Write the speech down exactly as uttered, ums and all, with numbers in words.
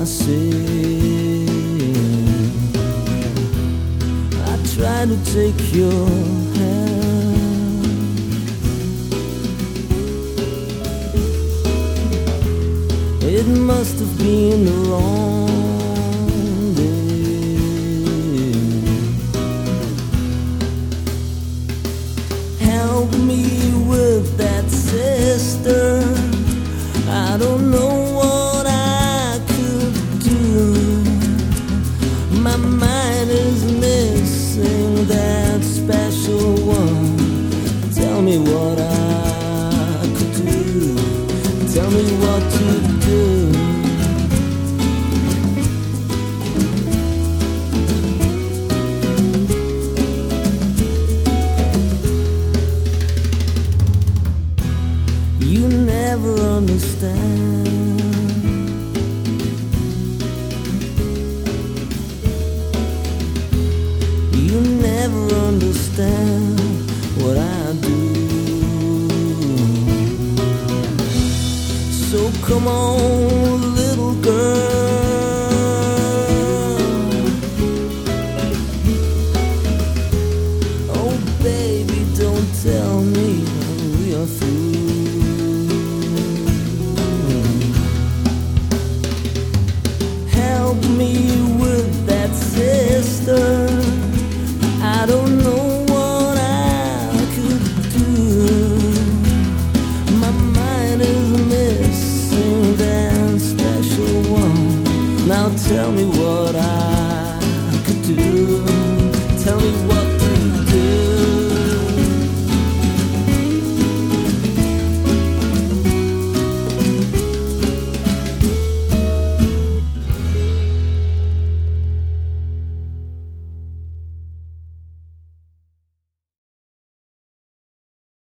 say. I try to take your hand. It must have been a long day. Help me with that, sister. I don't know what I could do. My mind is missing that special one. Tell me what I could do. Tell me what to do. You never understand. You never understand what I do. So come on, little girl. Oh baby, don't tell me we are through. Help me with that, sister. I don't know what I could do. My mind is missing that special one. Now tell me what I